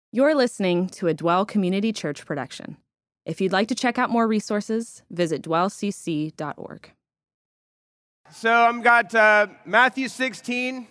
You're listening to a Dwell Community Church production. If you'd like to check out more resources, visit dwellcc.org. So I've got Matthew 16,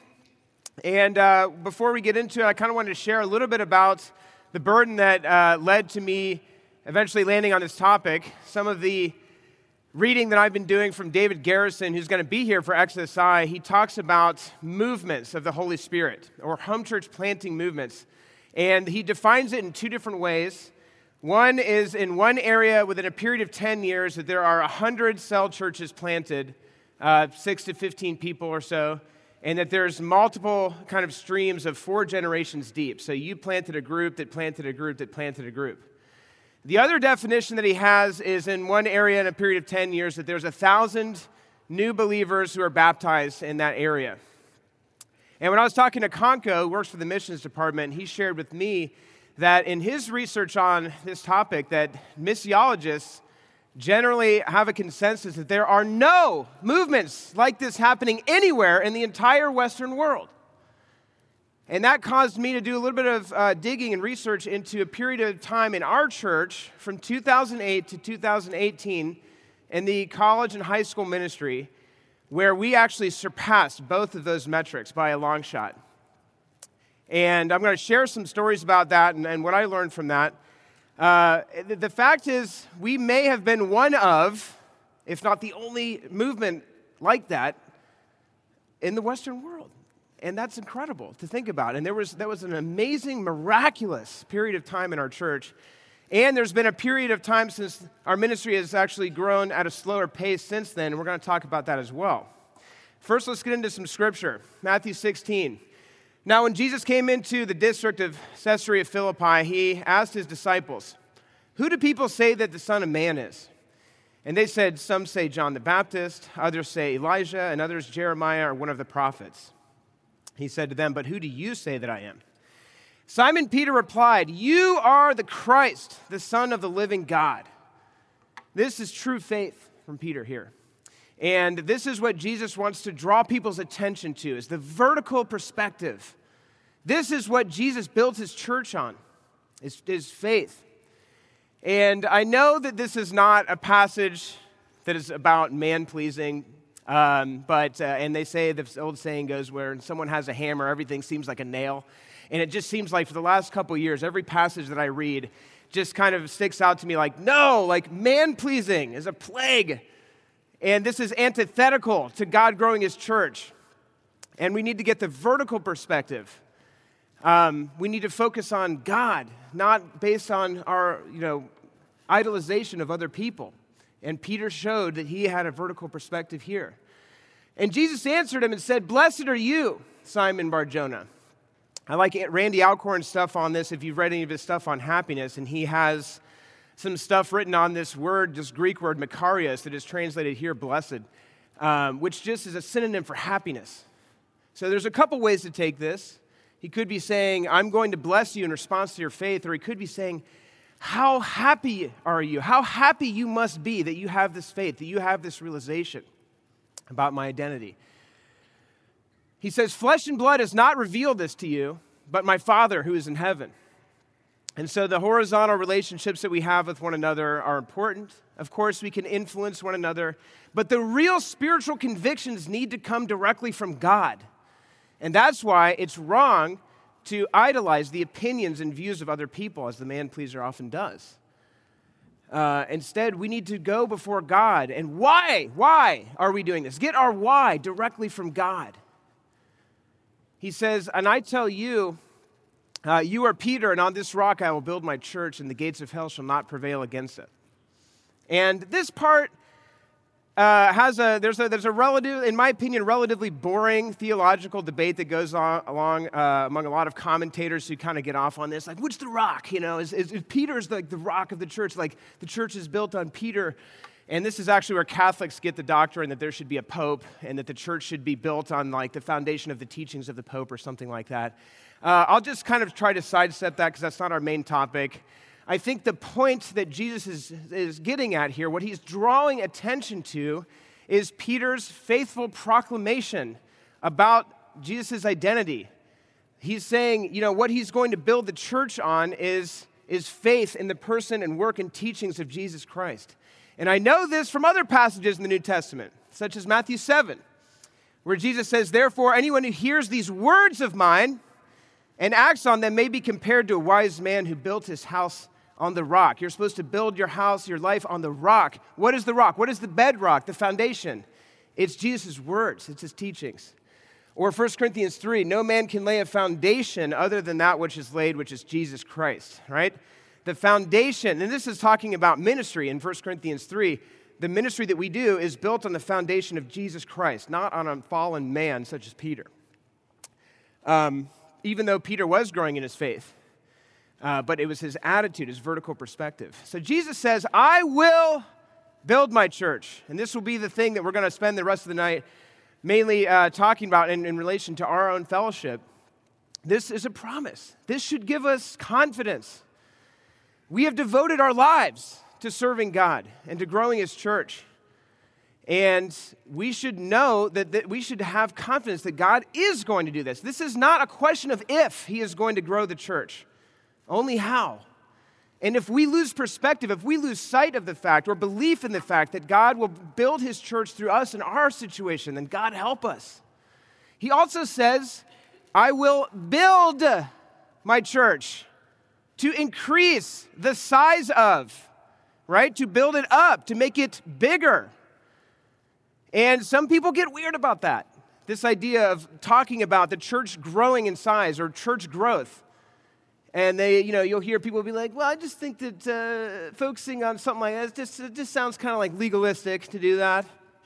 and before we get into it, I kind of wanted to share a little bit about the burden that led to me eventually landing on this topic. Some of the reading that I've been doing from David Garrison, who's going to be here for Exodus I, he talks about movements of the Holy Spirit, or home church planting movements. And he defines it in two different ways. One is in one area within a period of 10 years that there are 100 cell churches planted, 6 to 15 people or so, and that there's multiple kind of streams of 4 generations deep. So you planted a group that planted a group that planted a group. The other definition that he has is in one area in a period of 10 years that there's 1,000 new believers who are baptized in that area. And when I was talking to Conco, who works for the missions department, he shared with me that in his research on this topic, that missiologists generally have a consensus that there are no movements like this happening anywhere in the entire Western world. And that caused me to do a little bit of digging and research into a period of time in our church from 2008 to 2018 in the college and high school ministry, where we actually surpassed both of those metrics by a long shot. And I'm going to share some stories about that and what I learned from that. The fact is, we may have been one of, if not the only movement like that in the Western world. And that's incredible to think about. And that was an amazing, miraculous period of time in our church. And there's been a period of time since our ministry has actually grown at a slower pace since then, and we're going to talk about that as well. First, let's get into some scripture. Matthew 16. Now, when Jesus came into the district of Caesarea Philippi, he asked his disciples, "Who do people say that the Son of Man is?" And they said, "Some say John the Baptist, others say Elijah, and others Jeremiah or one of the prophets." He said to them, "But who do you say that I am?" Simon Peter replied, "You are the Christ, the Son of the living God." This is true faith from Peter here. And this is what Jesus wants to draw people's attention to, is the vertical perspective. This is what Jesus built his church on, is faith. And I know that this is not a passage that is about man-pleasing, and they say, this old saying goes, where someone has a hammer, everything seems like a nail. And it just seems like for the last couple of years, every passage that I read just kind of sticks out to me like, no, like man-pleasing is a plague. And this is antithetical to God growing his church. And we need to get the vertical perspective. We need to focus on God, not based on our, idolization of other people. And Peter showed that he had a vertical perspective here. And Jesus answered him and said, "Blessed are you, Simon Bar-Jonah." I like Randy Alcorn's stuff on this, if you've read any of his stuff on happiness, and he has some stuff written on this word, this Greek word, makarios, that is translated here, blessed, which just is a synonym for happiness. So there's a couple ways to take this. He could be saying, "I'm going to bless you in response to your faith," or he could be saying, "How happy are you? How happy you must be that you have this faith, that you have this realization about my identity." He says, "Flesh and blood has not revealed this to you, but my Father who is in heaven." And so the horizontal relationships that we have with one another are important. Of course, we can influence one another, but the real spiritual convictions need to come directly from God. And that's why it's wrong to idolize the opinions and views of other people, as the man-pleaser often does. Instead, we need to go before God. And why? Why are we doing this? Get our why directly from God. He says, "And I tell you, you are Peter, and on this rock I will build my church, and the gates of hell shall not prevail against it." And this part there's a relative, in my opinion, relatively boring theological debate that goes on along among a lot of commentators who kind of get off on this. Like, which the rock? Is Peter's like the rock of the church? Like the church is built on Peter. And this is actually where Catholics get the doctrine that there should be a pope and that the church should be built on like the foundation of the teachings of the pope or something like that. I'll just kind of try to sidestep that because that's not our main topic. I think the point that Jesus is getting at here, what he's drawing attention to, is Peter's faithful proclamation about Jesus' identity. He's saying, what he's going to build the church on is faith in the person and work and teachings of Jesus Christ. And I know this from other passages in the New Testament, such as Matthew 7, where Jesus says, therefore, anyone who hears these words of mine and acts on them may be compared to a wise man who built his house on the rock. You're supposed to build your house, your life on the rock. What is the rock? What is the bedrock, the foundation? It's Jesus' words. It's his teachings. Or 1 Corinthians 3, no man can lay a foundation other than that which is laid, which is Jesus Christ, right? The foundation, and this is talking about ministry in 1 Corinthians 3, the ministry that we do is built on the foundation of Jesus Christ, not on a fallen man such as Peter. Even though Peter was growing in his faith, but it was his attitude, his vertical perspective. So Jesus says, I will build my church, and this will be the thing that we're going to spend the rest of the night mainly talking about in relation to our own fellowship. This is a promise. This should give us confidence. We have devoted our lives to serving God and to growing his church. And we should know that we should have confidence that God is going to do this. This is not a question of if he is going to grow the church, only how. And if we lose perspective, if we lose sight of the fact or belief in the fact that God will build his church through us in our situation, then God help us. He also says, I will build my church to increase the size of, right? To build it up, to make it bigger. And some people get weird about that. This idea of talking about the church growing in size or church growth. And you'll hear people be like, well, I just think that focusing on something like that, it just sounds kind of like legalistic to do that,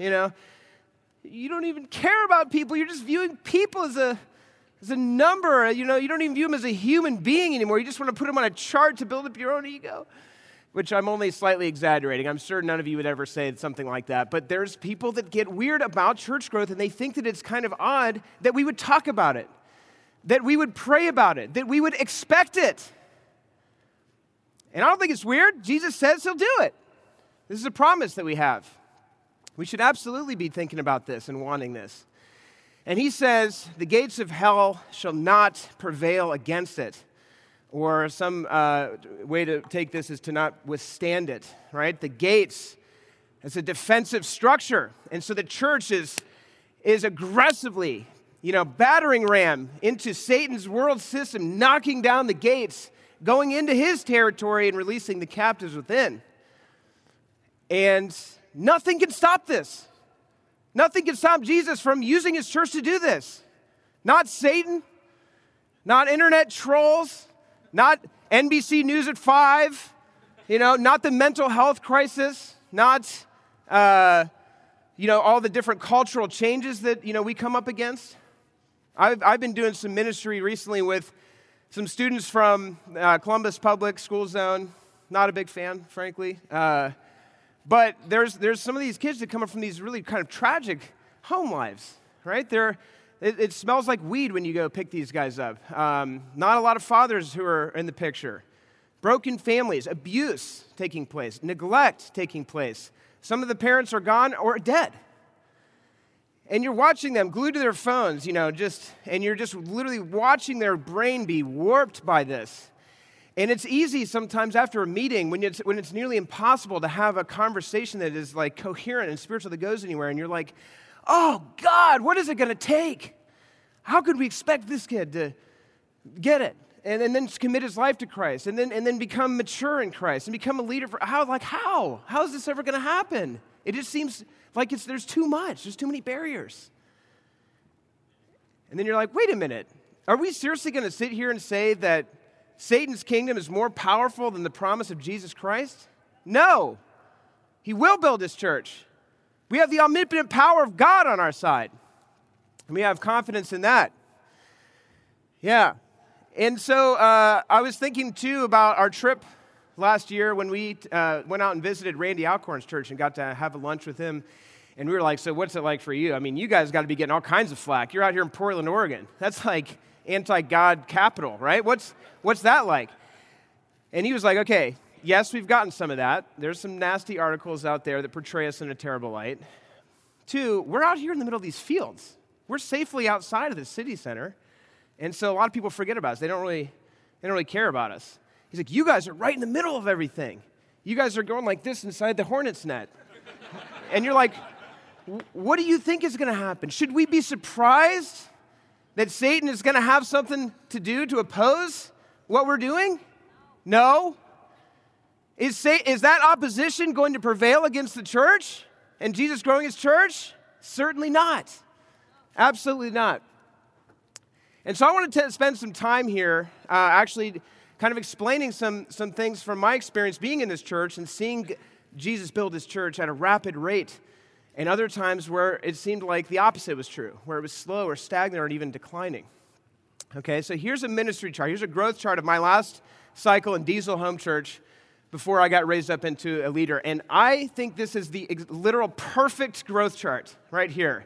You don't even care about people. You're just viewing people as a number. You don't even view them as a human being anymore. You just want to put them on a chart to build up your own ego, which I'm only slightly exaggerating. I'm sure none of you would ever say something like that. But there's people that get weird about church growth, and they think that it's kind of odd that we would talk about it, that we would pray about it, that we would expect it. And I don't think it's weird. Jesus says he'll do it. This is a promise that we have. We should absolutely be thinking about this and wanting this. And he says, the gates of hell shall not prevail against it. Or some way to take this is to not withstand it, right? The gates as a defensive structure. And so the church is aggressively battering ram into Satan's world system, knocking down the gates, going into his territory and releasing the captives within. And nothing can stop this. Nothing can stop Jesus from using his church to do this. Not Satan, not internet trolls, not NBC News at 5, not the mental health crisis, not, all the different cultural changes that, we come up against. I've been doing some ministry recently with some students from Columbus Public School Zone. Not a big fan, frankly. But there's some of these kids that come up from these really kind of tragic home lives, right? It smells like weed when you go pick these guys up. Not a lot of fathers who are in the picture. Broken families, abuse taking place, neglect taking place. Some of the parents are gone or dead. And you're watching them glued to their phones, and you're just literally watching their brain be warped by this. And it's easy sometimes after a meeting when it's nearly impossible to have a conversation that is like coherent and spiritual that goes anywhere. And you're like, oh God, what is it going to take? How could we expect this kid to get it? And then commit his life to Christ and then become mature in Christ and become a leader for how? How is this ever going to happen? It just seems like there's too much. There's too many barriers. And then you're like, wait a minute. Are we seriously going to sit here and say that Satan's kingdom is more powerful than the promise of Jesus Christ? No. He will build his church. We have the omnipotent power of God on our side. And we have confidence in that. Yeah. And so I was thinking, too, about our trip last year when we went out and visited Randy Alcorn's church and got to have a lunch with him. And we were like, so what's it like for you? I mean, you guys got to be getting all kinds of flack. You're out here in Portland, Oregon. That's like anti-God capital, right? What's that like? And he was like, okay, yes, we've gotten some of that. There's some nasty articles out there that portray us in a terrible light. 2, we're out here in the middle of these fields. We're safely outside of the city center. And so a lot of people forget about us. They don't really care about us. He's like, you guys are right in the middle of everything. You guys are going like this inside the hornet's net. And you're like, what do you think is going to happen? Should we be surprised that Satan is going to have something to do to oppose what we're doing? No. Is that opposition going to prevail against the church and Jesus growing his church? Certainly not. Absolutely not. And so I wanted to spend some time here actually kind of explaining some things from my experience being in this church and seeing Jesus build his church at a rapid rate, and other times where it seemed like the opposite was true, where it was slow or stagnant or even declining. Okay, so here's a ministry chart. Here's a growth chart of my last cycle in Diesel Home Church before I got raised up into a leader. And I think this is the literal perfect growth chart right here.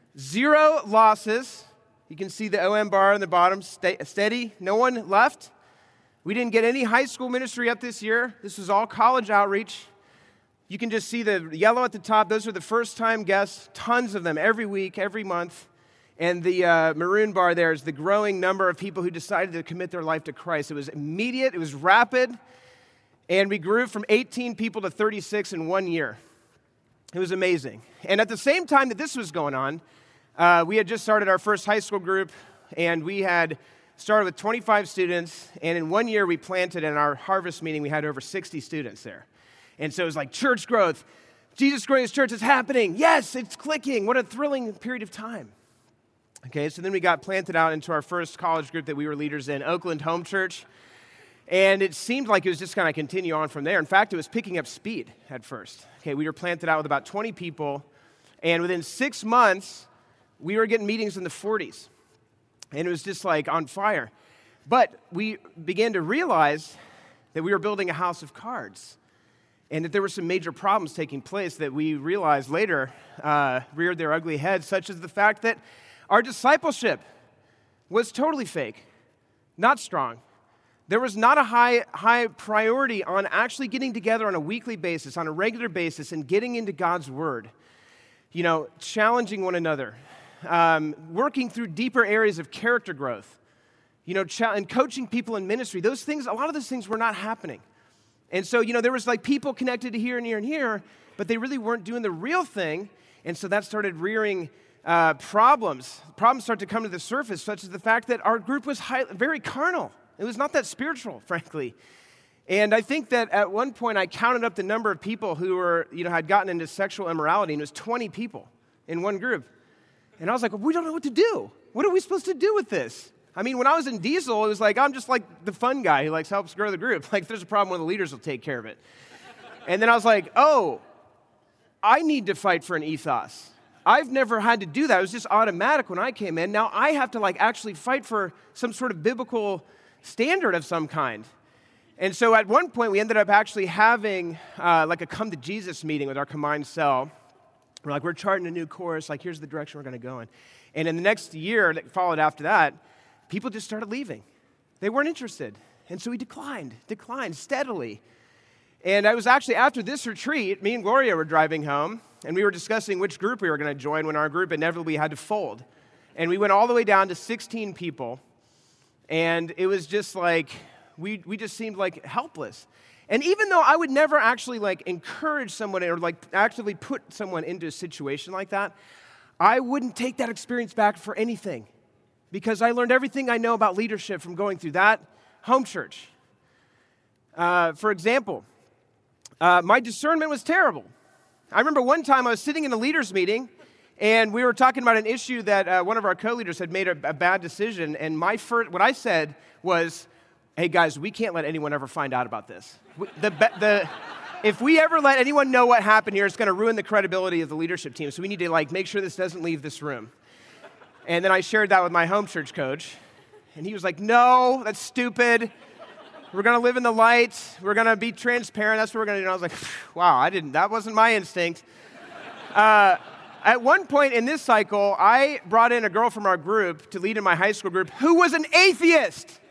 0 losses. You can see the OM bar on the bottom, steady, no one left. We didn't get any high school ministry up this year. This was all college outreach. You can just see the yellow at the top. Those are the first-time guests, tons of them every week, every month. And the maroon bar there is the growing number of people who decided to commit their life to Christ. It was immediate. It was rapid. And we grew from 18 people to 36 in 1 year. It was amazing. And at the same time that this was going on, we had just started our first high school group, and we had started with 25 students. And in 1 year, we planted in our harvest meeting, we had over 60 students there. And so it was like church growth. Jesus growing his church is happening. Yes, it's clicking. What a thrilling period of time. Okay, so then we got planted out into our first college group that we were leaders in, Oakland Home Church. And it seemed like it was just going to continue on from there. In fact, it was picking up speed at first. Okay, we were planted out with about 20 people. And within 6 months, we were getting meetings in the 40s. And it was just like on fire. But we began to realize that we were building a house of cards. And that there were some major problems taking place that we realized later reared their ugly heads, such as the fact that our discipleship was totally fake, not strong. There was not a high priority on actually getting together on a weekly basis, on a regular basis, and getting into God's Word. You know, challenging one another, working through deeper areas of character growth, you know, and coaching people in ministry. Those things, a lot of those things were not happening. And so, you know, there was like people connected to here and here and here, but they really weren't doing the real thing. And so that started rearing problems. Problems started to come to the surface, such as the fact that our group was very carnal. It was not that spiritual, frankly. And I think that at one point I counted up the number of people who were, you know, had gotten into sexual immorality, and it was 20 people in one group. And I was like, well, we don't know what to do. What are we supposed to do with this? I mean, when I was in Diesel, it was like, I'm just like the fun guy who helps grow the group. Like, if there's a problem, one of the leaders will take care of it. And then I was like, oh, I need to fight for an ethos. I've never had to do that. It was just automatic when I came in. Now I have to actually fight for some sort of biblical standard of some kind. And so at one point, we ended up actually having a come to Jesus meeting with our combined cell. We're charting a new course. Here's the direction we're going to go in. And in the next year that followed after that, people just started leaving. They weren't interested. And so we declined steadily. And I was actually, after this retreat, me and Gloria were driving home, and we were discussing which group we were going to join when our group inevitably had to fold. And we went all the way down to 16 people, and it was just like, we just seemed like helpless. And even though I would never actually encourage someone or actively put someone into a situation like that, I wouldn't take that experience back for anything. Because I learned everything I know about leadership from going through that home church. For example, my discernment was terrible. I remember one time I was sitting in a leaders meeting, and we were talking about an issue that one of our co-leaders had made a bad decision, and what I said was, hey guys, we can't let anyone ever find out about this. If we ever let anyone know what happened here, it's going to ruin the credibility of the leadership team, so we need to make sure this doesn't leave this room. And then I shared that with my home church coach, and he was like, no, that's stupid. We're going to live in the light. We're going to be transparent. That's what we're going to do. And I was like, wow, that wasn't my instinct. At one point in this cycle, I brought in a girl from our group to lead in my high school group who was an atheist.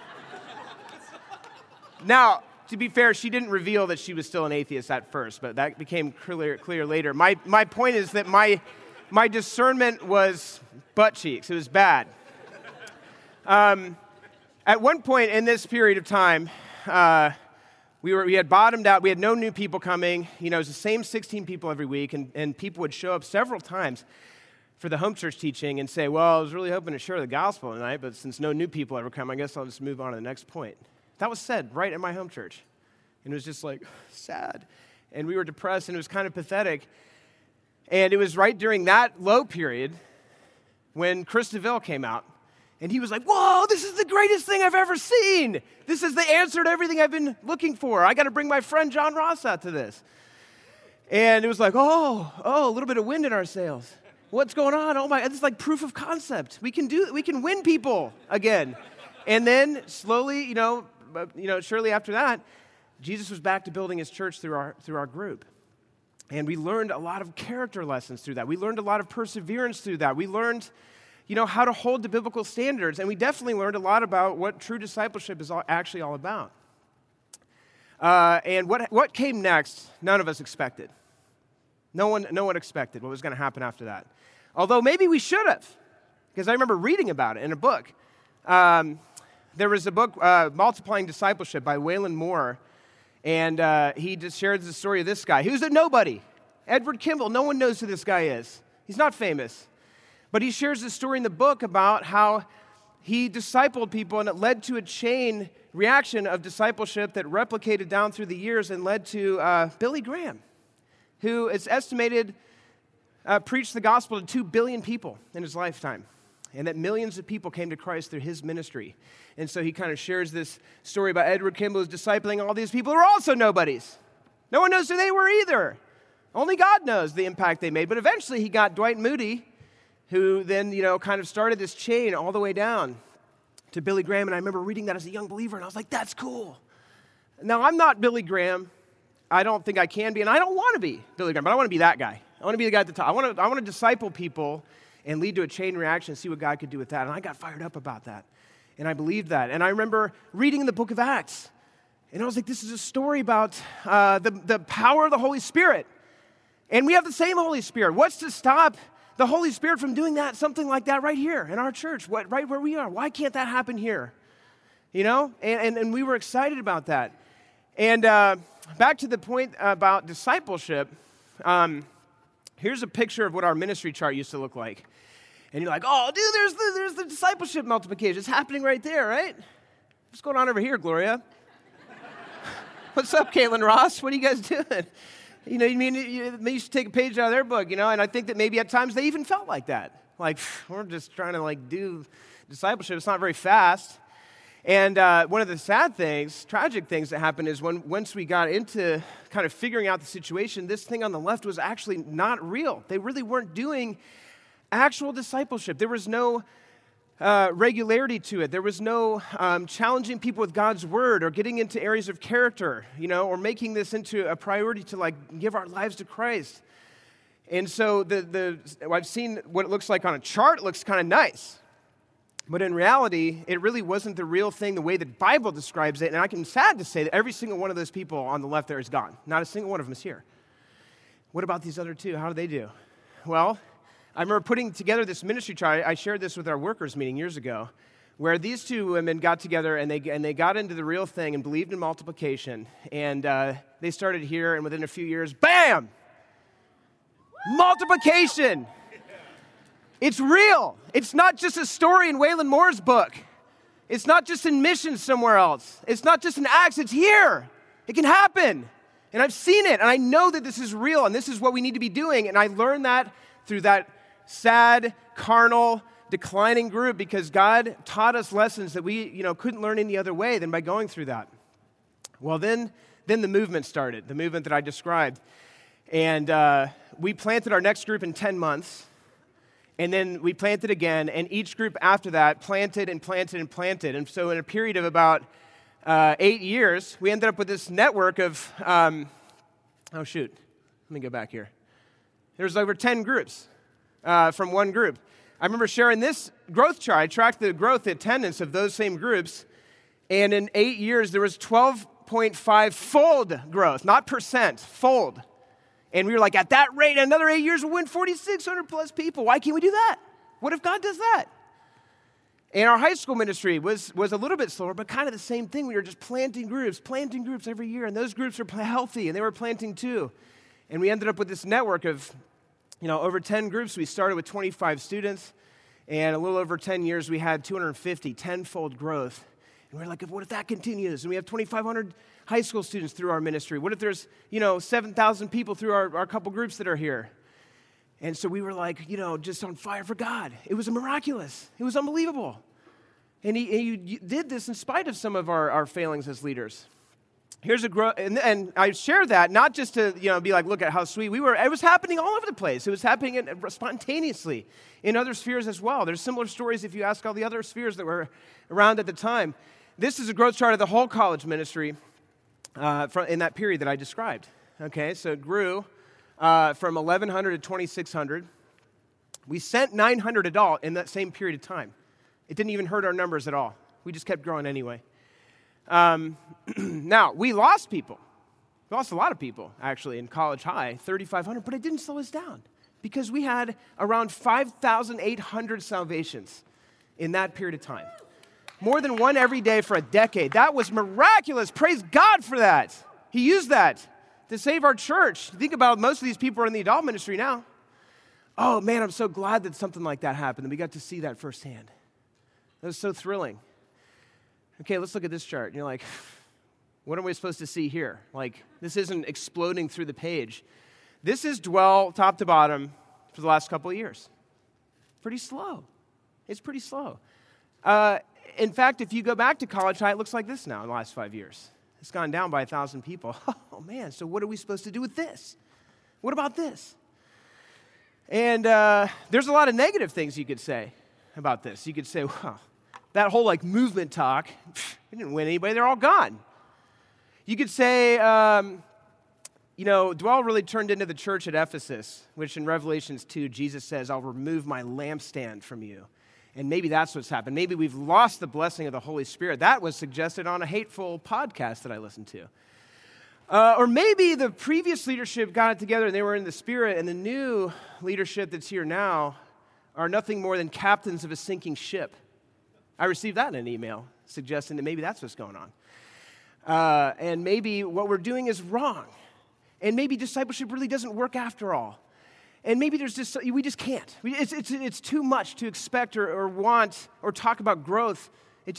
Now, to be fair, she didn't reveal that she was still an atheist at first, but that became clear later. My point is that my discernment was butt cheeks. It was bad. At one point in this period of time, we had bottomed out. We had no new people coming. You know, it was the same 16 people every week, and people would show up several times for the home church teaching and say, well, I was really hoping to share the gospel tonight, but since no new people ever come, I guess I'll just move on to the next point. That was said right in my home church. And it was just like sad. And we were depressed, and it was kind of pathetic. And it was right during that low period when Chris DeVille came out. And he was like, whoa, this is the greatest thing I've ever seen. This is the answer to everything I've been looking for. I got to bring my friend John Ross out to this. And it was like, oh, a little bit of wind in our sails. What's going on? Oh my, this is like proof of concept. We can win people again. And then slowly, shortly after that, Jesus was back to building his church through our group. And we learned a lot of character lessons through that. We learned a lot of perseverance through that. We learned how to hold the biblical standards. And we definitely learned a lot about what true discipleship is actually all about. And what came next, none of us expected. No one expected what was going to happen after that. Although maybe we should have, because I remember reading about it in a book. There was a book, Multiplying Discipleship by Waylon Moore, and he just shared the story of this guy. He was a nobody. Edward Kimball, no one knows who this guy is. He's not famous. But he shares this story in the book about how he discipled people, and it led to a chain reaction of discipleship that replicated down through the years and led to Billy Graham, who is estimated preached the gospel to 2 billion people in his lifetime, and that millions of people came to Christ through his ministry. And so he kind of shares this story about Edward Kimball who's discipling all these people who are also nobodies. No one knows who they were either. Only God knows the impact they made. But eventually he got Dwight Moody, who then, kind of started this chain all the way down to Billy Graham. And I remember reading that as a young believer, and I was like, that's cool. Now, I'm not Billy Graham. I don't think I can be, and I don't want to be Billy Graham, but I want to be that guy. I want to be the guy at the top. I want to disciple people and lead to a chain reaction and see what God could do with that. And I got fired up about that, and I believed that. And I remember reading in the book of Acts, and I was like, this is a story about the power of the Holy Spirit. And we have the same Holy Spirit. What's to stop the Holy Spirit from doing something like that right here in our church, right where we are? Why can't that happen here? And we were excited about that. And back to the point about discipleship, here's a picture of what our ministry chart used to look like. And you're like, oh, dude, there's the discipleship multiplication. It's happening right there, right? What's going on over here, Gloria? What's up, Caitlin Ross? What are you guys doing? You should take a page out of their book, and I think that maybe at times they even felt like that. Like, we're just trying to, do discipleship. It's not very fast. And one of the tragic things that happened is once we got into kind of figuring out the situation, this thing on the left was actually not real. They really weren't doing actual discipleship. There was no regularity to it. There was no challenging people with God's word or getting into areas of character, or making this into a priority to give our lives to Christ. And so I've seen what it looks like on a chart. It looks kind of nice. But in reality, it really wasn't the real thing the way the Bible describes it. And I'm sad to say that every single one of those people on the left there is gone. Not a single one of them is here. What about these other two? How do they do? Well, I remember putting together this ministry chart. I shared this with our workers meeting years ago, where these two women got together and they got into the real thing and believed in multiplication. And they started here, and within a few years, bam! Multiplication! It's real. It's not just a story in Waylon Moore's book. It's not just in missions somewhere else. It's not just in Acts. It's here. It can happen. And I've seen it, and I know that this is real, and this is what we need to be doing. And I learned that through that sad, carnal, declining group, because God taught us lessons that we, couldn't learn any other way than by going through that. Well, then the movement started, the movement that I described. And we planted our next group in 10 months. And then we planted again, and each group after that planted and planted and planted. And so in a period of about 8 years, we ended up with this network of, let me go back here. There's over 10 groups from one group. I remember sharing this growth chart. I tracked the growth, the attendance of those same groups, and in 8 years, there was 12.5-fold growth, not percent, fold. And we were like, at that rate, another 8 years, we'll win 4,600 plus people. Why can't we do that? What if God does that? And our high school ministry was a little bit slower, but kind of the same thing. We were just planting groups every year, and those groups were healthy, and they were planting too. And we ended up with this network of, over 10 groups. We started with 25 students, and a little over 10 years, we had 250, tenfold growth. And we're like, what if that continues? And we have 2,500 high school students through our ministry. What if there's, 7,000 people through our couple groups that are here? And so we were like, just on fire for God. It was miraculous. It was unbelievable. And he did this in spite of some of our failings as leaders. Here's a growth, and I share that not just to be like, look at how sweet we were. It was happening all over the place. It was happening spontaneously in other spheres as well. There's similar stories if you ask all the other spheres that were around at the time. This is a growth chart of the whole college ministry in that period that I described. Okay, so it grew from 1,100 to 2,600. We sent 900 adult in that same period of time. It didn't even hurt our numbers at all. We just kept growing anyway. Now, we lost people. We lost a lot of people, actually, in college high, 3,500, but it didn't slow us down because we had around 5,800 salvations in that period of time. More than one every day for a decade. That was miraculous. Praise God for that. He used that to save our church. Think about it, most of these people are in the adult ministry now. Oh, man, I'm so glad that something like that happened, and we got to see that firsthand. That was so thrilling. Okay, let's look at this chart. And you're like, what are we supposed to see here? Like, this isn't exploding through the page. This is Dwell, top to bottom, for the last couple of years. Pretty slow. It's pretty slow. In fact, if you go back to college high, it looks like this now in the last 5 years. It's gone down by 1,000 people. Oh, man, so what are we supposed to do with this? What about this? And there's a lot of negative things you could say about this. You could say, well, that whole movement talk, it didn't win anybody. They're all gone. You could say, Dwell really turned into the church at Ephesus, which in Revelations 2, Jesus says, I'll remove my lampstand from you. And maybe that's what's happened. Maybe we've lost the blessing of the Holy Spirit. That was suggested on a hateful podcast that I listened to. Or maybe the previous leadership got it together and they were in the Spirit, and the new leadership that's here now are nothing more than captains of a sinking ship. I received that in an email suggesting that maybe that's what's going on. And maybe what we're doing is wrong. And maybe discipleship really doesn't work after all. And maybe we just can't. It's too much to expect or want or talk about growth.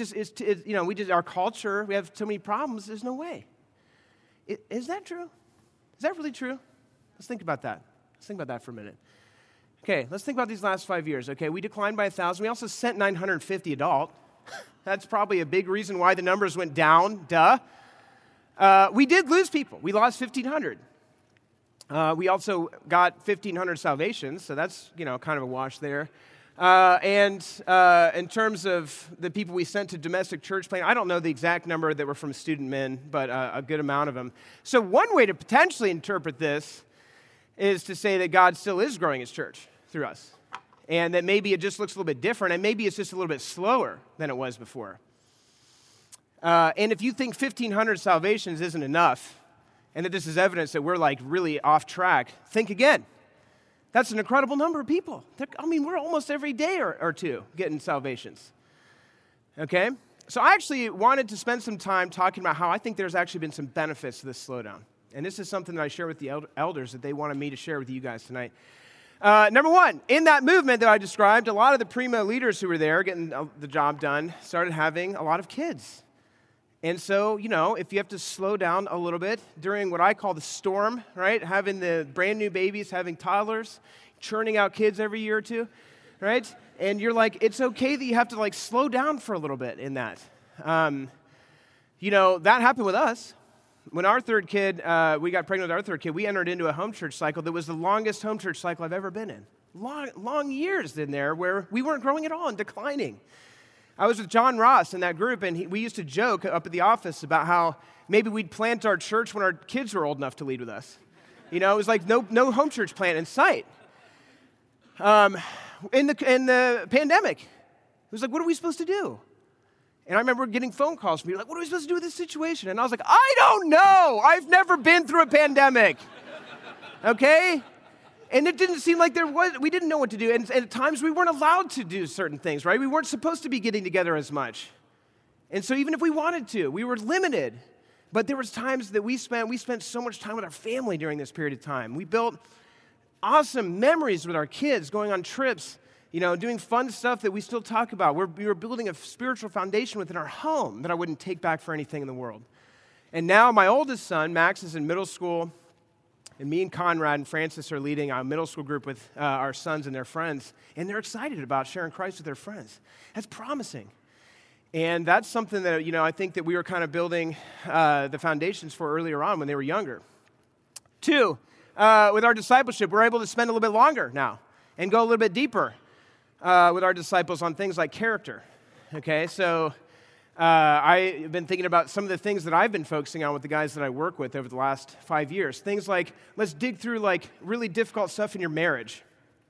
Our culture, we have so many problems, there's no way. Is that true? Is that really true? Let's think about that. Let's think about that for a minute. Okay, let's think about these last 5 years. Okay, we declined by 1,000. We also sent 950 adult. That's probably a big reason why the numbers went down. Duh. We did lose people. We lost 1,500. We also got 1,500 salvations, so that's, kind of a wash there. And in terms of the people we sent to domestic church planting, I don't know the exact number that were from student men, but a good amount of them. So one way to potentially interpret this is to say that God still is growing his church through us, and that maybe it just looks a little bit different, and maybe it's just a little bit slower than it was before. And if you think 1,500 salvations isn't enough, and that this is evidence that we're really off track, think again. That's an incredible number of people. We're almost every day or two getting salvations. Okay? So I actually wanted to spend some time talking about how I think there's actually been some benefits to this slowdown. And this is something that I share with the elders that they wanted me to share with you guys tonight. Number one, in that movement that I described, a lot of the primo leaders who were there getting the job done started having a lot of kids. And so, if you have to slow down a little bit during what I call the storm, right? Having the brand new babies, having toddlers, churning out kids every year or two, right? And you're like, it's okay that you have to slow down for a little bit in that. That happened with us. When our third kid, we got pregnant with our third kid, we entered into a home church cycle that was the longest home church cycle I've ever been in. Long years in there where we weren't growing at all and declining. I was with John Ross in that group, and we used to joke up at the office about how maybe we'd plant our church when our kids were old enough to lead with us. It was like no home church plant in sight. In the pandemic, it was like, what are we supposed to do? And I remember getting phone calls from people like, what are we supposed to do with this situation? And I was like, I don't know. I've never been through a pandemic. Okay? And it didn't seem like we didn't know what to do. And at times we weren't allowed to do certain things, right? We weren't supposed to be getting together as much. And so even if we wanted to, we were limited. But there was times that we spent so much time with our family during this period of time. We built awesome memories with our kids, going on trips, doing fun stuff that we still talk about. We were building a spiritual foundation within our home that I wouldn't take back for anything in the world. And now my oldest son, Max, is in middle school, and me and Conrad and Francis are leading a middle school group with our sons and their friends, and they're excited about sharing Christ with their friends. That's promising. And that's something that, I think that we were kind of building the foundations for earlier on when they were younger. 2, with our discipleship, we're able to spend a little bit longer now and go a little bit deeper with our disciples on things like character. Okay, so I've been thinking about some of the things that I've been focusing on with the guys that I work with over the last 5 years. Things like, let's dig through like really difficult stuff in your marriage.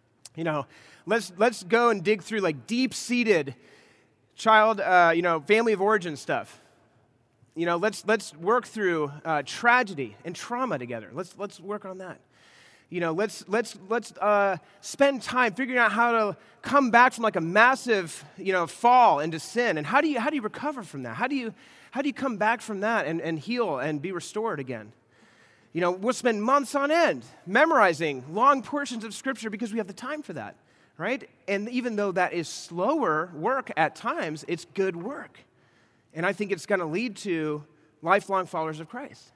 Let's go and dig through like deep-seated child, family of origin stuff. Let's work through tragedy and trauma together. Let's work on that. Let's spend time figuring out how to come back from like a massive, fall into sin. And how do you recover from that? How do you come back from that and heal and be restored again? We'll spend months on end memorizing long portions of Scripture because we have the time for that, right? And even though that is slower work at times, it's good work. And I think it's going to lead to lifelong followers of Christ.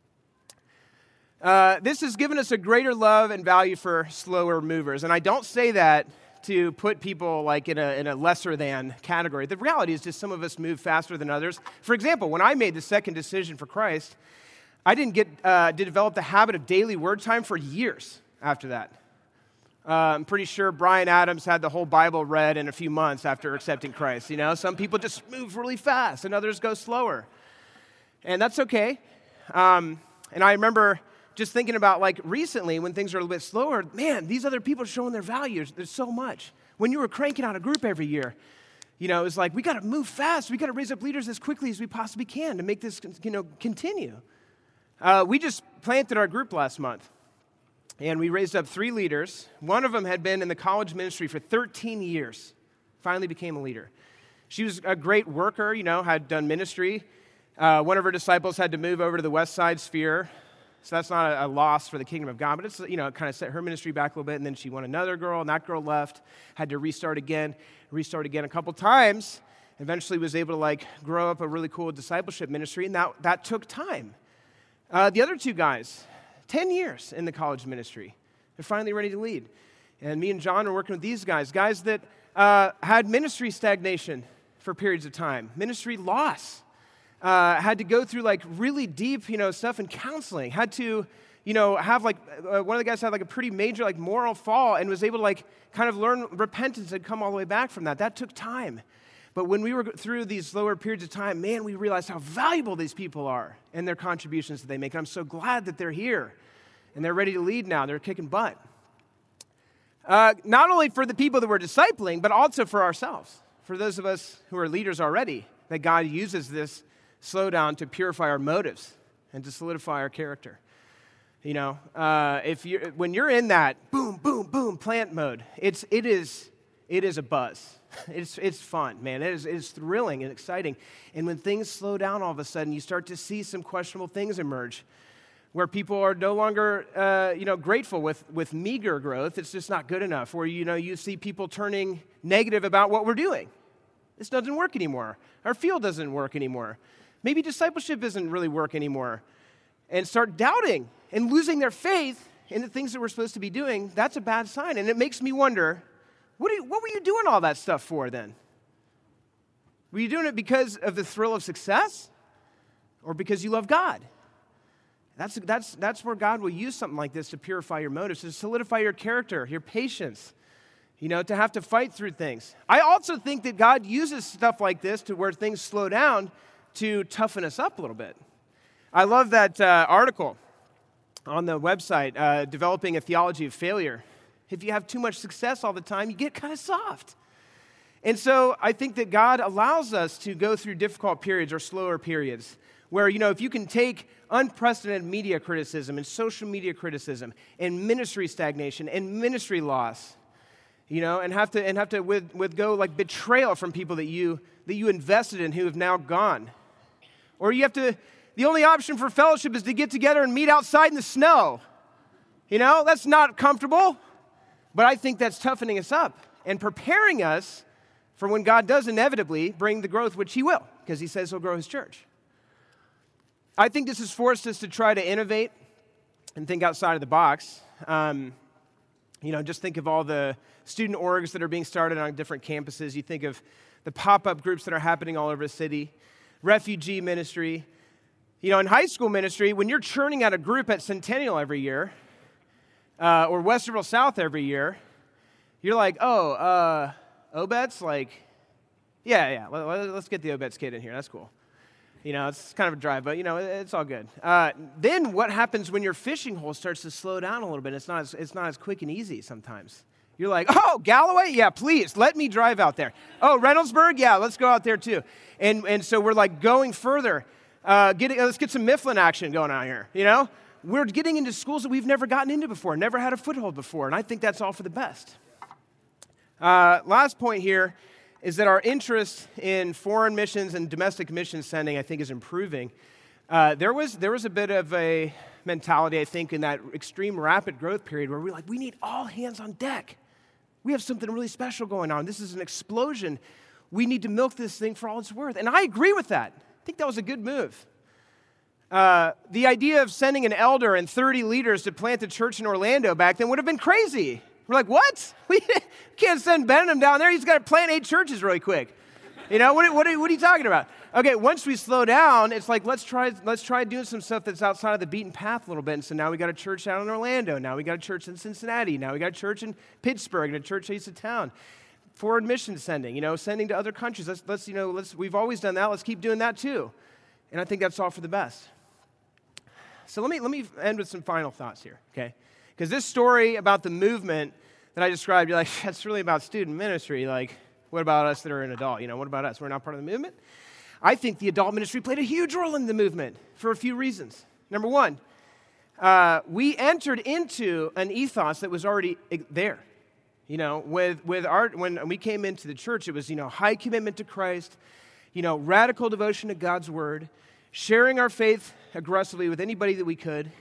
This has given us a greater love and value for slower movers. And I don't say that to put people like in a lesser than category. The reality is just some of us move faster than others. For example, when I made the second decision for Christ, I didn't develop the habit of daily word time for years after that. I'm pretty sure Brian Adams had the whole Bible read in a few months after accepting Christ. Some people just move really fast and others go slower. And that's okay. And I remember just thinking about like recently when things are a little bit slower, man, these other people are showing their values. There's so much. When you were cranking out a group every year, it was like, we got to move fast. We got to raise up leaders as quickly as we possibly can to make this, continue. We just planted our group last month. And we raised up 3 leaders. One of them had been in the college ministry for 13 years, finally became a leader. She was a great worker, had done ministry. One of her disciples had to move over to the West Side Sphere. So that's not a loss for the kingdom of God, but it's, it kind of set her ministry back a little bit. And then she won another girl, and that girl left, had to restart again a couple times. Eventually was able to grow up a really cool discipleship ministry, and that took time. The other 2 guys, 10 years in the college ministry. They're finally ready to lead. And me and John are working with these guys that had ministry stagnation for periods of time, ministry loss, had to go through really deep, stuff in counseling, had to, have one of the guys had a pretty major moral fall and was able to kind of learn repentance and come all the way back from that. That took time. But when we were through these slower periods of time, man, we realized how valuable these people are and their contributions that they make. And I'm so glad that they're here and they're ready to lead now. They're kicking butt. Not only for the people that we're discipling, but also for ourselves, for those of us who are leaders already, that God uses this slowdown to purify our motives and to solidify our character. When you're in that boom, boom, boom plant mode, it is a buzz. It's fun, man. It is thrilling and exciting. And when things slow down all of a sudden, you start to see some questionable things emerge where people are no longer, grateful with meager growth. It's just not good enough. Where, you see people turning negative about what we're doing. This doesn't work anymore. Our field doesn't work anymore. Maybe discipleship doesn't really work anymore. And start doubting and losing their faith in the things that we're supposed to be doing. That's a bad sign. And it makes me wonder, what were you doing all that stuff for then? Were you doing it because of the thrill of success or because you love God? That's where God will use something like this to purify your motives, to solidify your character, your patience, to have to fight through things. I also think that God uses stuff like this to where things slow down to toughen us up a little bit. I love that article on the website, Developing a Theology of Failure. If you have too much success all the time, you get kind of soft. And so I think that God allows us to go through difficult periods or slower periods where, if you can take unprecedented media criticism and social media criticism and ministry stagnation and ministry loss, and have to go like betrayal from people that you invested in who have now gone. Or the only option for fellowship is to get together and meet outside in the snow. That's not comfortable, but I think that's toughening us up and preparing us for when God does inevitably bring the growth, which he will, because he says he'll grow his church. I think this has forced us to try to innovate and think outside of the box. Just think of all the student orgs that are being started on different campuses. You think of the pop-up groups that are happening all over the city, refugee ministry. In high school ministry, when you're churning out a group at Centennial every year, or Westerville South every year, you're like, Obets? Yeah, let's get the Obets kid in here. That's cool. It's kind of a drive, but, it's all good. Then what happens when your fishing hole starts to slow down a little bit? It's not as quick and easy sometimes. You're like, Galloway? Yeah, please, let me drive out there. Oh, Reynoldsburg? Yeah, let's go out there too. And so we're like going further. Let's get some Mifflin action going on here, We're getting into schools that we've never gotten into before, never had a foothold before, and I think that's all for the best. Last point here is that our interest in foreign missions and domestic mission sending, I think, is improving. There was a bit of a mentality, I think, in that extreme rapid growth period where we're like, we need all hands on deck. We have something really special going on. This is an explosion. We need to milk this thing for all it's worth. And I agree with that. I think that was a good move. The idea of sending an elder and 30 leaders to plant a church in Orlando back then would have been crazy. We're like, what? We can't send Benham down there. He's got to plant 8 churches really quick. What are you talking about? Okay, once we slow down, it's like, let's try doing some stuff that's outside of the beaten path a little bit. And so now we got a church out in Orlando. Now we got a church in Cincinnati. Now we got a church in Pittsburgh and a church east of town. Forward mission sending, sending to other countries. We've always done that. Let's keep doing that too. And I think that's all for the best. So let me end with some final thoughts here, okay? Because this story about the movement that I described, you're like, that's really about student ministry. Like, what about us that are an adult? What about us? We're not part of the movement? I think the adult ministry played a huge role in the movement for a few reasons. Number one, we entered into an ethos that was already there. When we came into the church, it was, high commitment to Christ, radical devotion to God's word, sharing our faith aggressively with anybody that we could,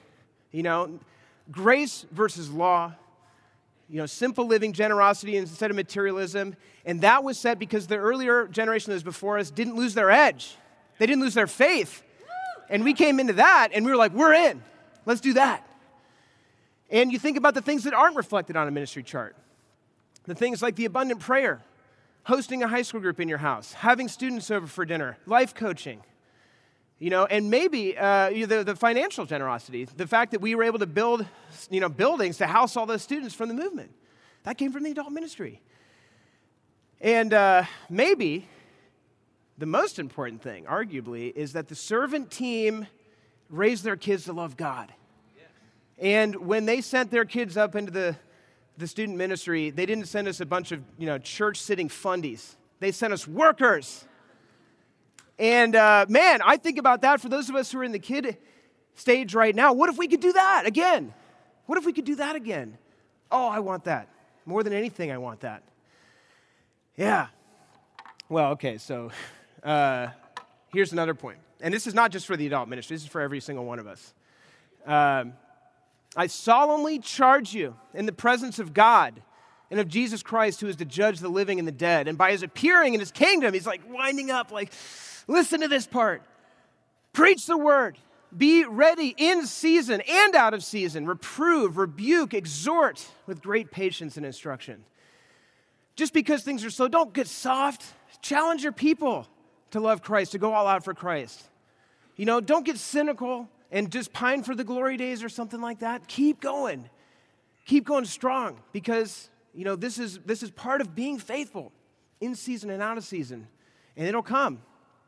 grace versus law, simple living, generosity instead of materialism. And that was set because the earlier generation that was before us didn't lose their edge. They didn't lose their faith. And we came into that and we were like, we're in. Let's do that. And you think about the things that aren't reflected on a ministry chart. The things like the abundant prayer, hosting a high school group in your house, having students over for dinner, life coaching, and maybe the financial generosity, the fact that we were able to build, buildings to house all those students from the movement. That came from the adult ministry. And maybe the most important thing, arguably, is that the servant team raised their kids to love God. And when they sent their kids up into the student ministry, they didn't send us a bunch of, church-sitting fundies. They sent us workers. And man, I think about that for those of us who are in the kid stage right now. What if we could do that again? What if we could do that again? Oh, I want that. More than anything, I want that. Yeah. Well, okay, so here's another point. And this is not just for the adult ministry. This is for every single one of us. I solemnly charge you in the presence of God and of Jesus Christ, who is to judge the living and the dead. And by his appearing in his kingdom, he's like winding up, like, listen to this part. Preach the word. Be ready in season and out of season. Reprove, rebuke, exhort with great patience and instruction. Just because things are slow, don't get soft. Challenge your people to love Christ, to go all out for Christ. Don't get cynical and just pine for the glory days or something like that. Keep going. Keep going strong because, this is part of being faithful in season and out of season, and it'll come.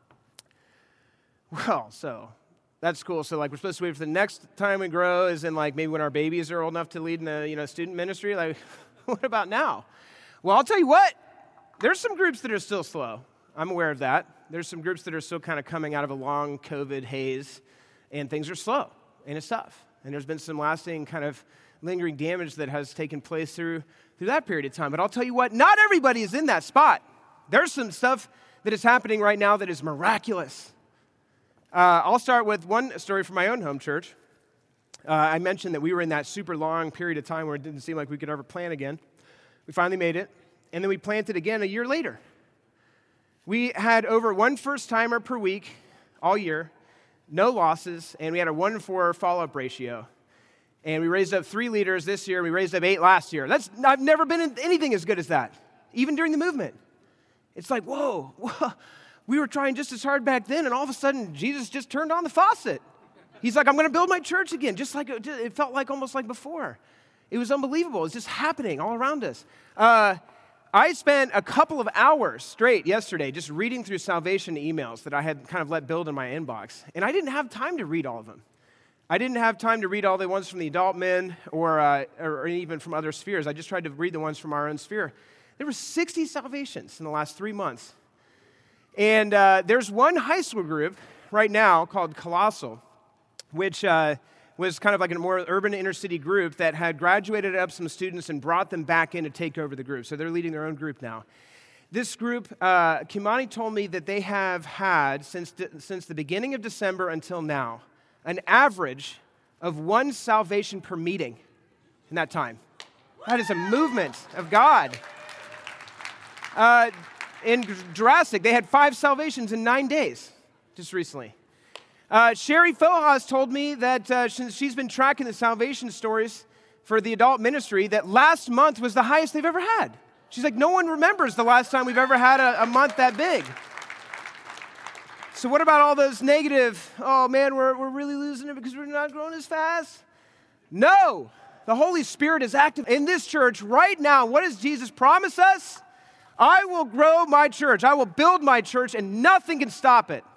Well, so that's cool. So, we're supposed to wait for the next time we grow, as in, maybe when our babies are old enough to lead in a, student ministry. What about now? Well, I'll tell you what. there's some groups that are still slow. I'm aware of that. There's some groups that are still kind of coming out of a long COVID haze, and things are slow, and it's tough. And there's been some lasting kind of lingering damage that has taken place through that period of time. But I'll tell you what, not everybody is in that spot. There's some stuff that is happening right now that is miraculous. I'll start with one story from my own home church. I mentioned that we were in that super long period of time where it didn't seem like we could ever plant again. We finally made it, and then we planted again a year later. We had over one first-timer per week all year, no losses, and we had a 1-4 follow-up ratio. And we raised up 3 leaders this year. We raised up 8 last year. I've never been in anything as good as that, even during the movement. It's like, whoa, we were trying just as hard back then, and all of a sudden, Jesus just turned on the faucet. He's like, I'm going to build my church again, just like it felt like almost like before. It was unbelievable. It's just happening all around us. I spent a couple of hours straight yesterday just reading through salvation emails that I had kind of let build in my inbox, and I didn't have time to read all of them. I didn't have time to read all the ones from the adult men or even from other spheres. I just tried to read the ones from our own sphere. There were 60 salvations in the last 3 months. And there's one high school group right now called Colossal, which was kind of like a more urban inner city group that had graduated up some students and brought them back in to take over the group. So they're leading their own group now. This group, Kimani told me that they have had, since the beginning of December until now, an average of 1 salvation per meeting in that time. That is a movement of God. In Jurassic, they had 5 salvations in 9 days, just recently. Sherry Fohas told me that she's been tracking the salvation stories for the adult ministry, that last month was the highest they've ever had. She's like, no one remembers the last time we've ever had a month that big. So what about all those negative, oh man, we're really losing it because we're not growing as fast? No, the Holy Spirit is active in this church right now. What does Jesus promise us? I will grow my church. I will build my church, and nothing can stop it.